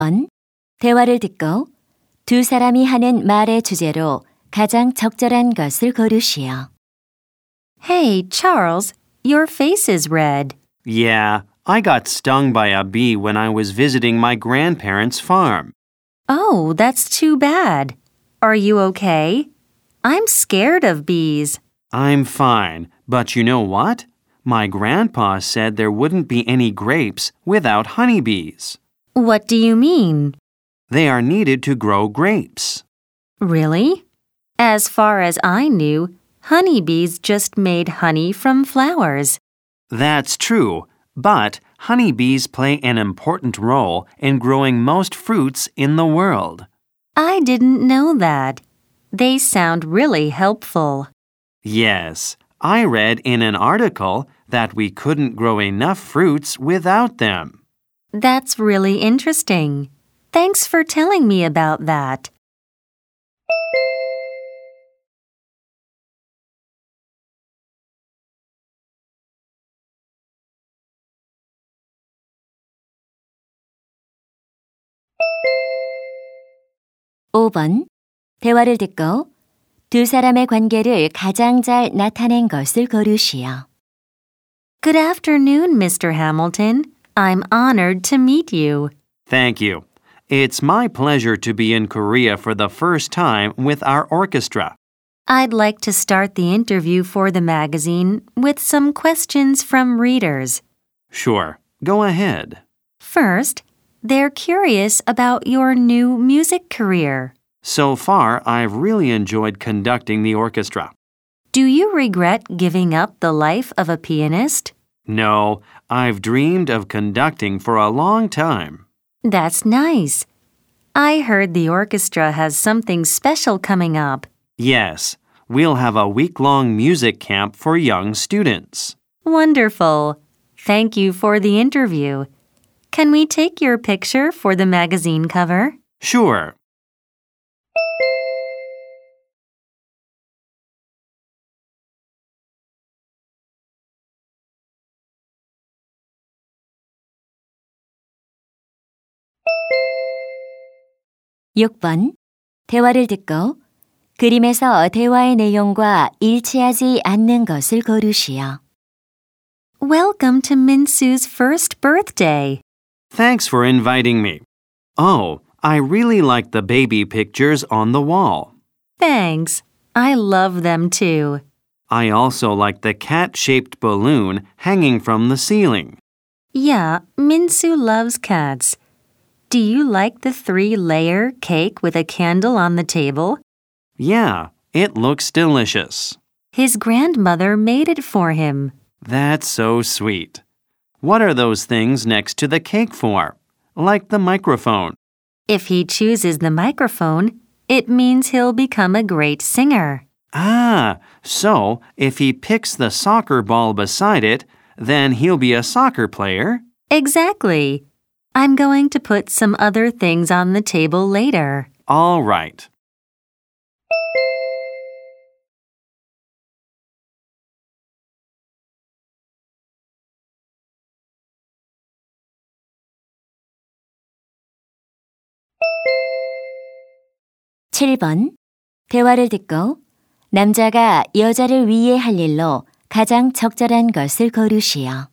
1. 대화를 듣고 두 사람이 하는 말의 주제로 가장 적절한 것을 고르시오. Hey, Charles, your face is red. Yeah, I got stung by a bee when I was visiting my grandparents' farm. Oh, that's too bad. Are you okay? I'm scared of bees. I'm fine, but you know what? My grandpa said there wouldn't be any grapes without honeybees. What do you mean? They are needed to grow grapes. Really? As far as I knew, honeybees just made honey from flowers. That's true, but honeybees play an important role in growing most fruits in the world. I didn't know that. They sound really helpful. Yes, I read in an article that we couldn't grow enough fruits without them. That's really interesting. Thanks for telling me about that. (5번) 대화를 듣고 두 사람의 관계를 가장 잘 나타낸 것을 고르시오. Good afternoon, Mr. Hamilton. I'm honored to meet you. Thank you. It's my pleasure to be in Korea for the first time with our orchestra. I'd like to start the interview for the magazine with some questions from readers. Sure, go ahead. First, they're curious about your new music career. So far, I've really enjoyed conducting the orchestra. Do you regret giving up the life of a pianist? No, I've dreamed of conducting for a long time. That's nice. I heard the orchestra has something special coming up. Yes, we'll have a week-long music camp for young students. Wonderful. Thank you for the interview. Can we take your picture for the magazine cover? Sure. (6번) 대화를 듣고 그림에서 대화의 내용과 일치하지 않는 것을 고르시오. Welcome to Minsu's first birthday. Thanks for inviting me. Oh, I really like the baby pictures on the wall. Thanks. I love them too. I also like the cat-shaped balloon hanging from the ceiling. Yeah, Minsu loves cats. Do you like the 3-layer cake with a candle on the table? Yeah, it looks delicious. His grandmother made it for him. That's so sweet. What are those things next to the cake for? Like the microphone. If he chooses the microphone, it means he'll become a great singer. Ah, so if he picks the soccer ball beside it, then he'll be a soccer player? Exactly. I'm going to put some other things on the table later. All right. (7번) 대화를 듣고 남자가 여자를 위해 할 일로 가장 적절한 것을 고르시오.